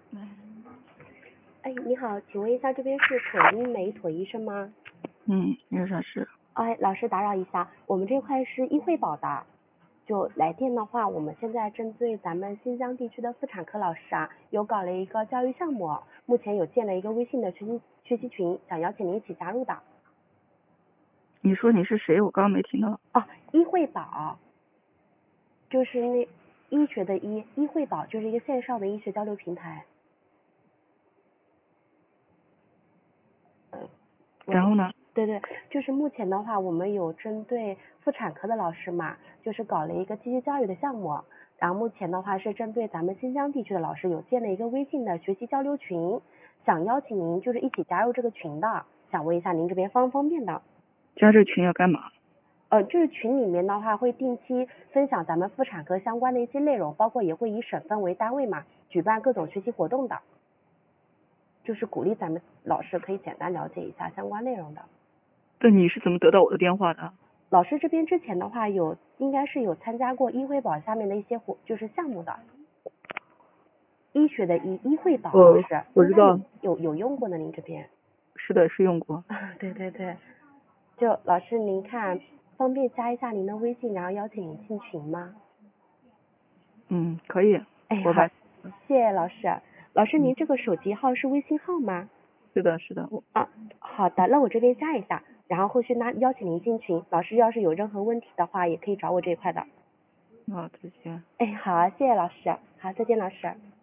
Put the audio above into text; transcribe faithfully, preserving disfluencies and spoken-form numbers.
哎，你好，请问一下，这边是妥医美妥医生吗？ 嗯，有啥事？ 哎，老师打扰一下，我们这块是医惠保的，就来电的话，我们现在针对咱们新疆地区的妇产科老师啊，有搞了一个教育项目，目前有建了一个微信的学习学习群，想邀请您一起加入的。 你说你是谁？我刚刚没听到。 哦，医惠保，就是那医学的医，医惠保就是一个线上的医学交流平台。 然后呢？ 对对，就是目前的话，我们有针对妇产科的老师嘛，就是搞了一个继续教育的项目。然后目前的话是针对咱们新疆地区的老师有建了一个微信的学习交流群，想邀请您就是一起加入这个群的，想问一下您这边方不方便的？ 加这群要干嘛？ 呃，就是群里面的话会定期分享咱们妇产科相关的一些内容，包括也会以省份为单位嘛，举办各种学习活动的，就是鼓励咱们老师可以简单了解一下相关内容的。 那你是怎么得到我的电话的？ 老师这边之前的话有应该是有参加过医惠保下面的一些活就是项目的，医学的医医惠保老师， 我知道有有用过的，您这边？ 是的，是用过。 对对对，就老师您看方便加一下您的微信，然后邀请您进群吗？ 嗯，可以。 哎， 我把。 谢谢老师。老师您这个手机号是微信号吗？ 是的，是的。 啊，好的，那我这边加一下，然后后续呢邀请您进群。老师要是有任何问题的话，也可以找我这一块的。 好，再见。 哎，好，谢谢老师。好，再见，老师。